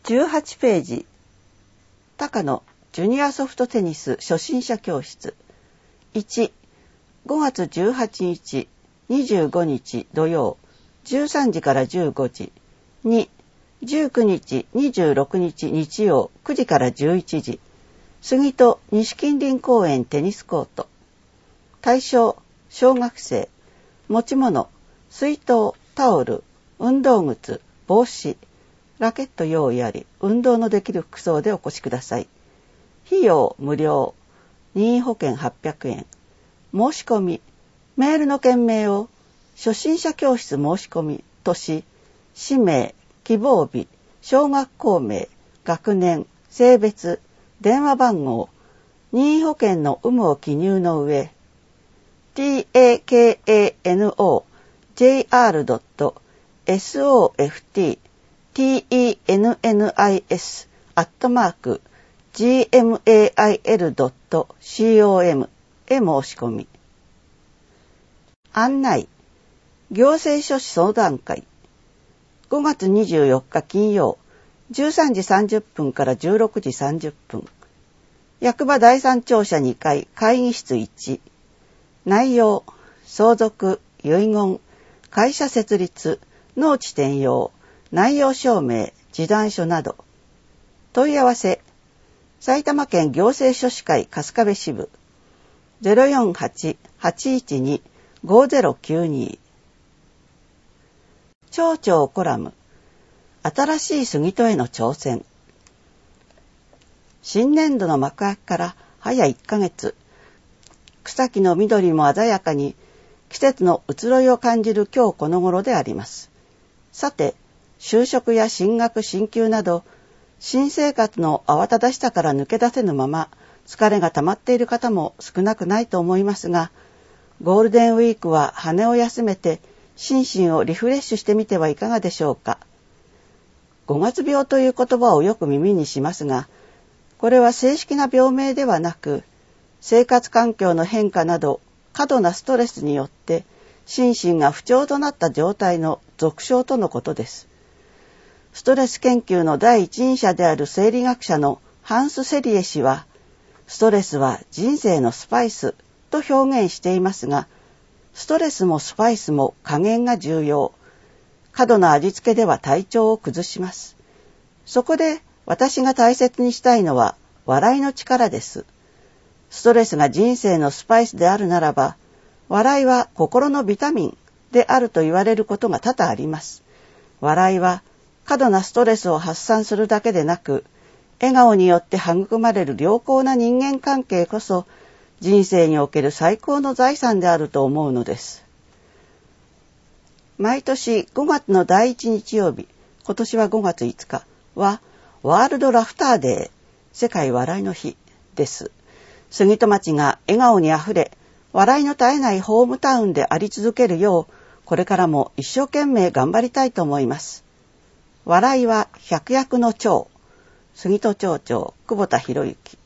18ページ、高野ジュニアソフトテニス初心者教室。1、5月18日、25日土曜、13時から15時。2、19日、26日日曜、9時から11時。杉戸西近隣公園テニスコート。対象、小学生。持ち物、水筒、タオル、運動靴、帽子。ラケット用意あり、運動のできる服装でお越しください。費用無料。任意保険800円。申し込み。メールの件名を初心者教室申し込みとし、氏名、希望日、小学校名、学年、性別、電話番号、任意保険の有無を記入の上、takanoJR.SOFTTENNIS@gmail.com へ申し込み。案内、行政書士相談会。5月24日金曜、13時30分から16時30分。役場第三庁舎2階会議室1。内容、相続、遺言、会社設立、農地転用、内容証明、示談書など。問い合わせ、埼玉県行政書士会春日部支部 048-812-5092。町長コラム、新しい杉戸への挑戦。新年度の幕開けから早1ヶ月、草木の緑も鮮やかに季節の移ろいを感じる今日この頃であります。さて、就職や進学進級など新生活の慌ただしさから抜け出せぬまま疲れが溜まっている方も少なくないと思いますが、ゴールデンウィークは羽を休めて心身をリフレッシュしてみてはいかがでしょうか。5月病という言葉をよく耳にしますが、これは正式な病名ではなく、生活環境の変化など過度なストレスによって心身が不調となった状態の俗称とのことです。ストレス研究の第一人者である生理学者のハンス・セリエ氏は、ストレスは人生のスパイスと表現していますが、ストレスもスパイスも加減が重要。過度な味付けでは体調を崩します。そこで私が大切にしたいのは笑いの力です。ストレスが人生のスパイスであるならば、笑いは心のビタミンであると言われることが多々あります。笑いは過度なストレスを発散するだけでなく、笑顔によって育まれる良好な人間関係こそ、人生における最高の財産であると思うのです。毎年5月の第1日曜日、今年は5月5日は、ワールドラフターデー、世界笑いの日です。杉戸町が笑顔にあふれ、笑いの絶えないホームタウンであり続けるよう、これからも一生懸命頑張りたいと思います。笑いは百薬の長、杉戸町長、久保田博之。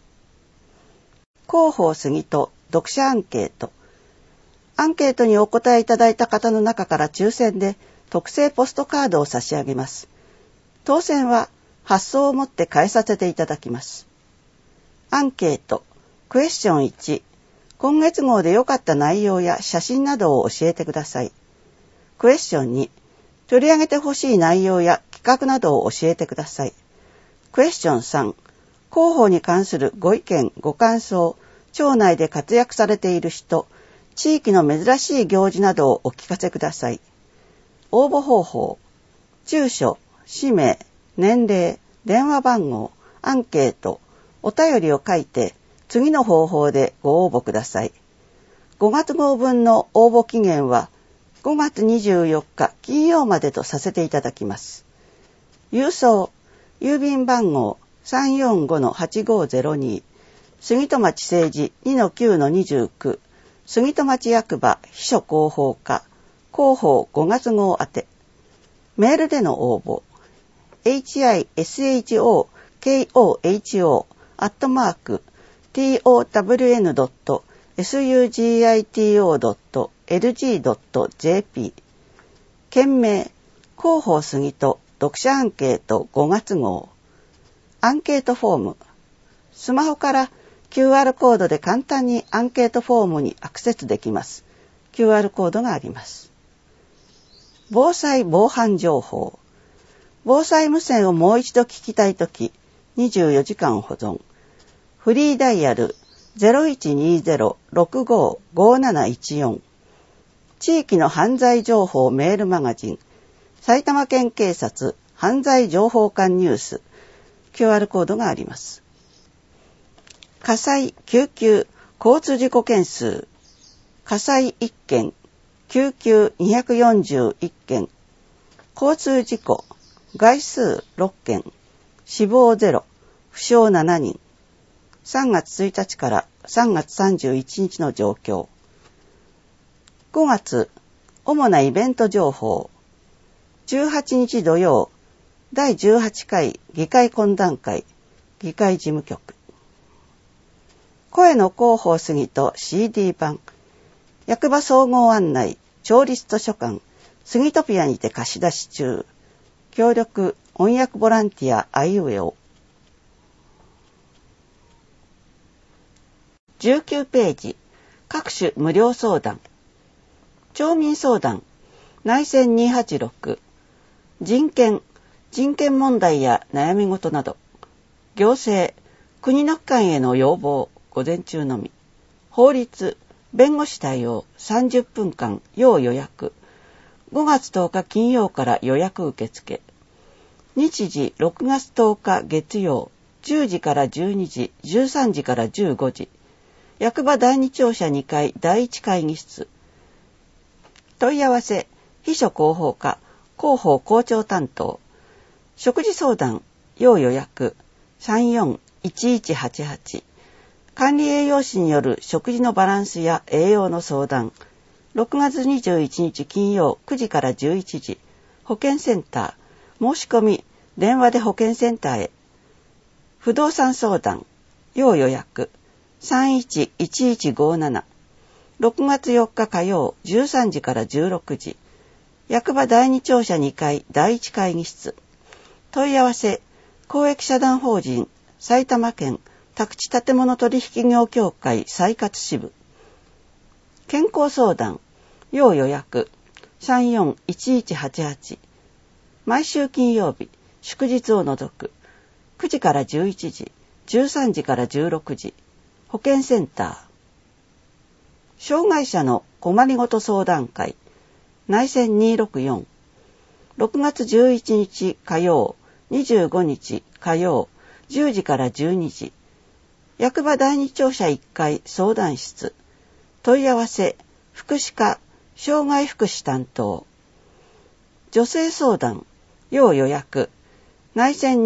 広報杉戸読者アンケート。アンケートにお答えいただいた方の中から抽選で特製ポストカードを差し上げます。当選は発送をもって返させていただきます。アンケート、クエスチョン1、今月号で良かった内容や写真などを教えてください。クエスチョン2、取り上げてほしい内容や企画などを教えてください。クエスチョン3、広報に関するご意見、ご感想、町内で活躍されている人、地域の珍しい行事などをお聞かせください。応募方法、住所、氏名、年齢、電話番号、アンケート、お便りを書いて、次の方法でご応募ください。5月号分の応募期限は5月24日金曜までとさせていただきます。郵送、郵便番号 345-8502、杉戸町政治 2-9-29、杉戸町役場秘書広報課、広報5月号宛て。メールでの応募、hishokoho@town.sugito.lg.jp。件名、広報杉戸読者アンケート5月号。アンケートフォーム。スマホから QR コードで簡単にアンケートフォームにアクセスできます。QR コードがあります。防災防犯情報。防災無線をもう一度聞きたいとき、24時間保存。フリーダイヤル 0120-655714。地域の犯罪情報メールマガジン。埼玉県警察犯罪情報館ニュース。QR コードがあります。火災、救急、交通事故件数。火災1件、救急241件、交通事故、害数6件、死亡0、負傷7人。3月1日から3月31日の状況。5月、主なイベント情報。18日土曜、第18回議会懇談会、議会事務局。声の広報杉と CD 版。役場総合案内、調律図書館、杉トピアにて貸し出し中。協力、音訳ボランティア、あいうえお。19ページ、各種無料相談。町民相談、内戦286。人権問題や悩み事など。行政、国の機関への要望、午前中のみ。法律、弁護士対応、30分間、要予約。5月10日金曜から予約受付。日時、6月10日月曜、10時から12時、13時から15時。役場第2庁舎2階第1会議室。問い合わせ、秘書広報課、広報校長担当。食事相談、要予約、34-1188。管理栄養士による食事のバランスや栄養の相談。6月21日金曜9時から11時。保健センター。申し込み、電話で保健センターへ。不動産相談、要予約。311157。6月4日火曜13時から16時。役場第2庁舎2階第1会議室。問い合わせ、公益社団法人埼玉県宅地建物取引業協会再活支部。健康相談、要予約。341188。毎週金曜日、祝日を除く。9時から11時、13時から16時。保健センター。障害者の困りごと相談会。内戦264。6月11日火曜、25日火曜、10時から12時。役場第2庁舎1階相談室。問い合わせ、福祉課、障害福祉担当。女性相談、要予約。内戦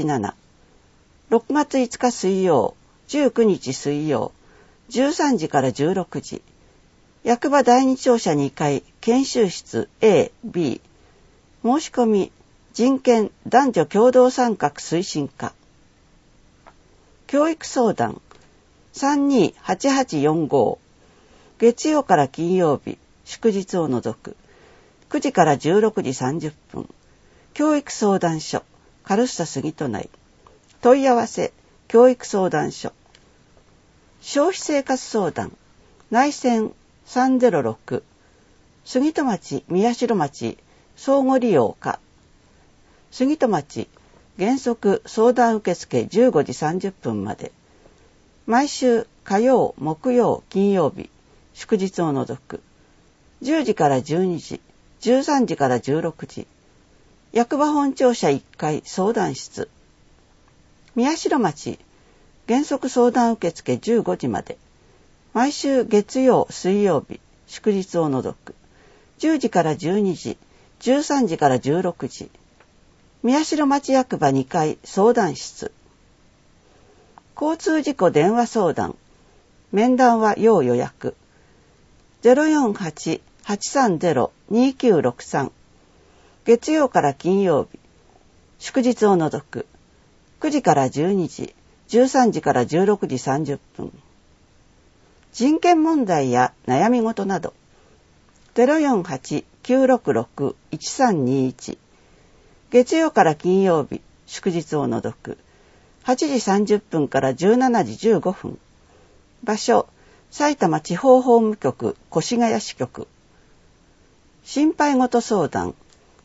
217。6月5日水曜、19日水曜、13時から16時。役場第2庁舎2階研修室 A、B。申し込み、人権男女共同参画推進課。教育相談、328845。月曜から金曜日、祝日を除く。9時から16時30分。教育相談所、カルッサ杉戸内。問い合わせ、教育相談所。消費生活相談、内戦306。杉戸町、宮代町、相互利用課。杉戸町、原則相談受付15時30分まで。毎週火曜、木曜、金曜日、祝日を除く。10時から12時、13時から16時。役場本庁舎1階相談室。宮代町、原則相談受付15時まで。毎週月曜、水曜日、祝日を除く。10時から12時、13時から16時。宮代町役場2階相談室。交通事故電話相談。面談は要予約。048-830-2963。月曜から金曜日。祝日を除く。9時から12時、13時から16時30分。人権問題や悩み事など。048-966-1321。 月曜から金曜日、祝日を除く。8時30分から17時15分。場所、埼玉地方法務局越谷支局。心配事相談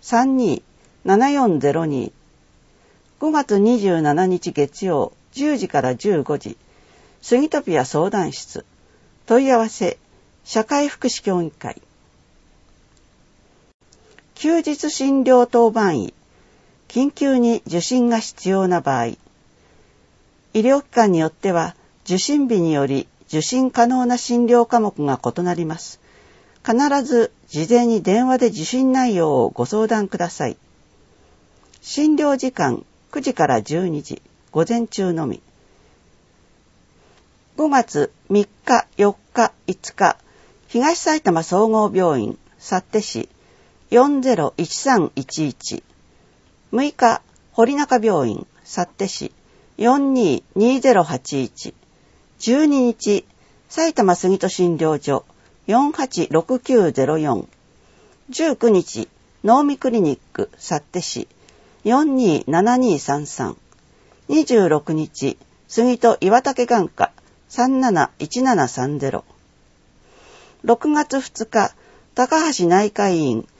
32-7402。5月27日月曜10時から15時。スギトピア相談室。問い合わせ、社会福祉協議会。休日診療当番医。緊急に受診が必要な場合。医療機関によっては受診日により受診可能な診療科目が異なります。必ず事前に電話で受診内容をご相談ください。診療時間9時から12時、午前中のみ。5月3日、4日、5日、東埼玉総合病院、幸手市 401311。6日、堀中病院、幸手市422081。12日、埼玉杉戸診療所486904。19日、能見クリニック、幸手市427233。26日、杉戸岩竹眼科371730。6月2日、高橋内科医院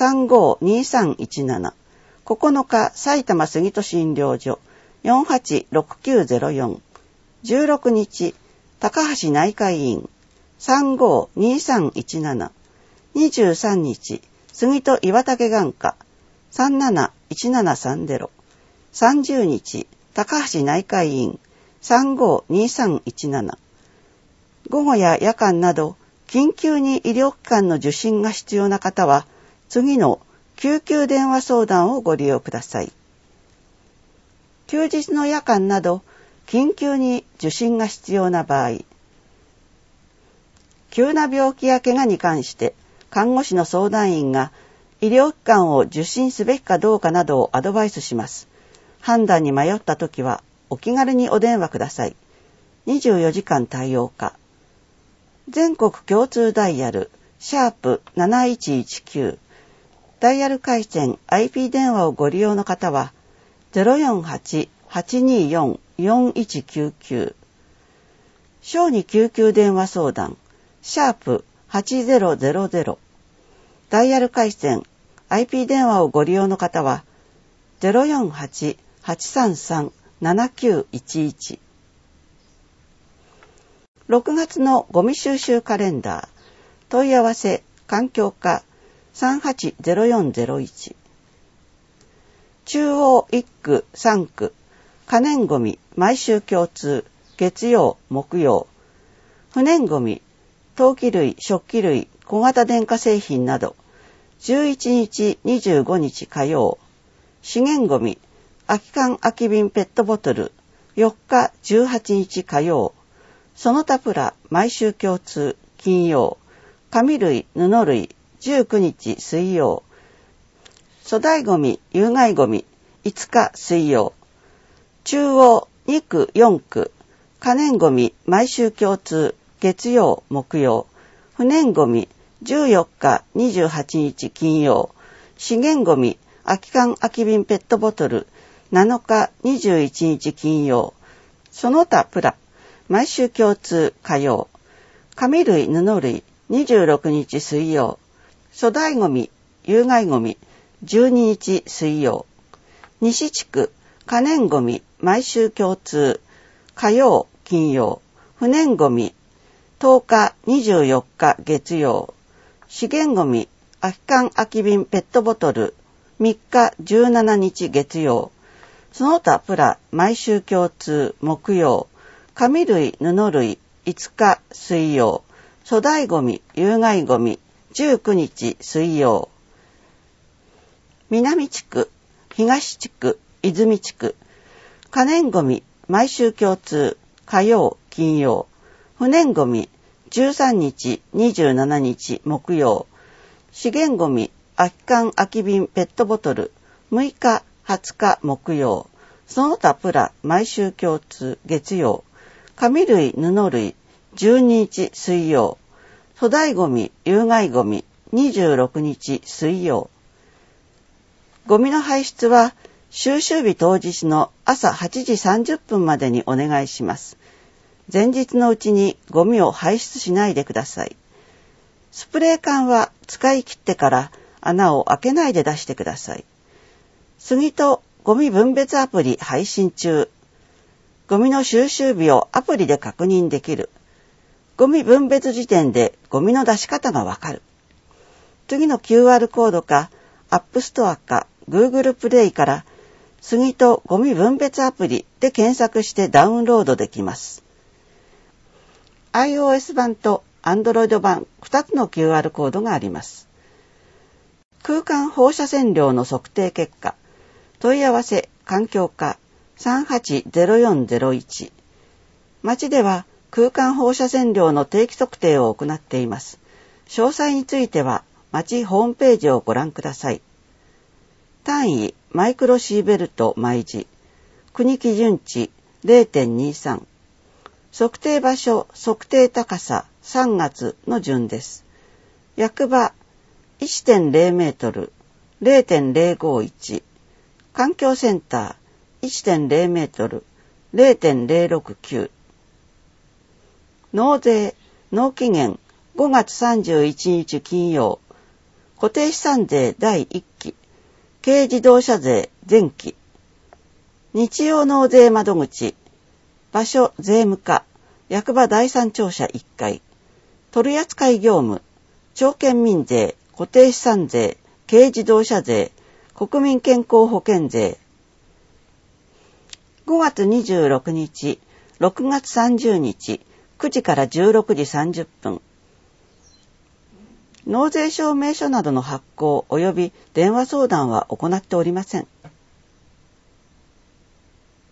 352317。9日、埼玉杉戸診療所486904。16日、高橋内科医院352317。23日、杉戸岩竹眼科371730。30日、高橋内科医院352317。午後や夜間など緊急に医療機関の受診が必要な方は次の救急電話相談をご利用ください。休日の夜間など緊急に受診が必要な場合、急な病気や怪我に関して看護師の相談員が医療機関を受診すべきかどうかなどをアドバイスします。判断に迷ったときはお気軽にお電話ください。24時間対応可。全国共通ダイヤル#7119。ダイヤル回線 IP 電話をご利用の方は 048-824-4199。小児救急電話相談#8000。ダイヤル回線 IP 電話をご利用の方は 048-833-7911。6月のゴミ収集カレンダー。問い合わせ環境課380401。中央1区3区可燃ごみ毎週共通月曜木曜。不燃ごみ陶器類食器類小型電化製品など11日25日火曜。資源ごみ空き缶空き瓶ペットボトル4日18日火曜。その他プラ毎週共通金曜。紙類布類19日水曜。粗大ごみ有害ごみ5日水曜。中央2区4区可燃ごみ毎週共通月曜木曜。不燃ごみ14日28日金曜。資源ごみ空き缶空き瓶ペットボトル7日21日金曜。その他プラ毎週共通火曜。紙類布類26日水曜。粗大ごみ有害ごみ12日水曜。西地区可燃ごみ毎週共通火曜金曜。不燃ごみ10日24日月曜。資源ごみ空き缶空き瓶ペットボトル3日17日月曜。その他プラ毎週共通木曜。紙類布類5日水曜。粗大ごみ有害ごみ19日水曜。南地区東地区泉地区可燃ごみ毎週共通火曜金曜。不燃ごみ13日27日木曜。資源ごみ空き缶空き瓶ペットボトル6日20日木曜。その他プラ毎週共通月曜。紙類布類12日水曜。粗大ごみ有害ごみ26日水曜。 ゴミの排出は収集日当日の朝8時30分までにお願いします。前日のうちにゴミを排出しないでください。スプレー缶は使い切ってから穴を開けないで出してください。杉とゴミ分別アプリ配信中。ゴミの収集日をアプリで確認できる。ゴミ分別時点でゴミの出し方がわかる。次の QR コードか App Store か Google プレイから杉とゴミ分別アプリで検索してダウンロードできます。iOS 版と Android 版2つの QR コードがあります。空間放射線量の測定結果、問い合わせ環境課 380401。町では空間放射線量の定期測定を行っています。詳細については町ホームページをご覧ください。単位マイクロシーベルト毎時、国基準値 0.23。測定場所、測定高さ3月の順です。役場 1.0 メートル 0.051。環境センター 1.0 メートル 0.069。納税、納期限5月31日金曜。固定資産税第1期。軽自動車税前期。日曜納税窓口。場所税務課。役場第三庁舎1階。取扱業務。町県民税、固定資産税、軽自動車税、国民健康保険税。5月26日、6月30日、9時から16時30分。納税証明書などの発行及び電話相談は行っておりません。